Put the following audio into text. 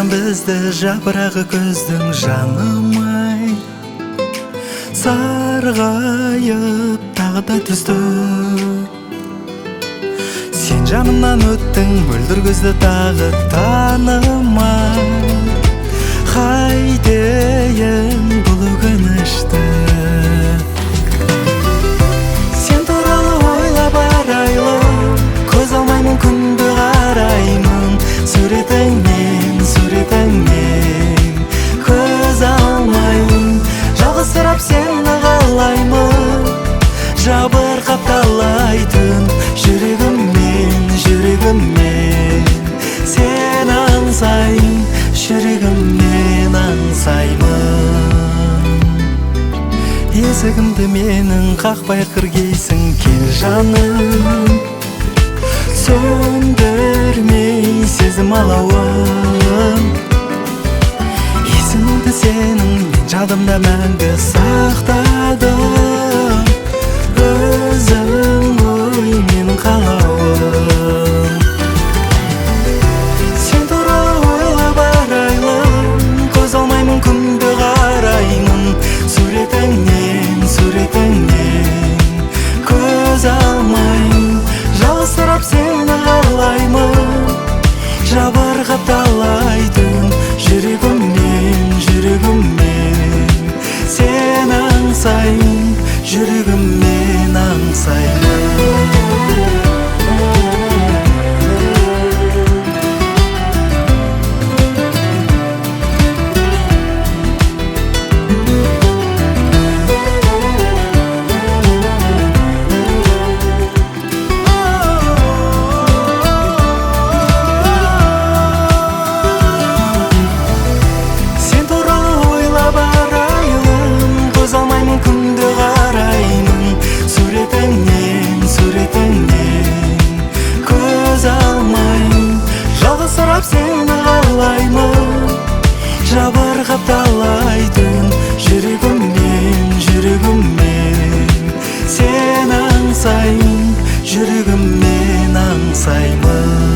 айырған бізді жапырағы көздің жанымай сарғайып тағы да түсті. Сен жанымнан өттің, мөлдір көзді тағы танымай. Қайтейін бұл өкінішті. Сен туралы ойлап арайлым, көз алмаймын, күнді қараймын. Суретіңнен көз алмаймын. Жалғызсырап сені қалаймын, жабырқап талай түн. Жүрегіммен сен аңсаймын, жүрегіммен аңсаймын. Есігімді менің қақпай кіргейсің, кел жаным. Сөндірмей сезім алауын. Есімді сенің мен жадымда мәңгі сақтадым. Өзің ғой менің қалауым. Сен туралы ойлап арайлым, көз алмаймын, күнді қараймын. Суретіңнен көз алмаймын. Жалғызсырап сені қалаймын, жабырқап талай түн. Жүрегіммен сен аңсаймын, жүрегіммен аңсаймын. Күнді қараймын, суретіңнен көз алмаймын. Жалғызсырап сені қалаймын, жабырқап талай түн. Жүрегіммен сен аңсаймын, жүрегіммен аңсаймын.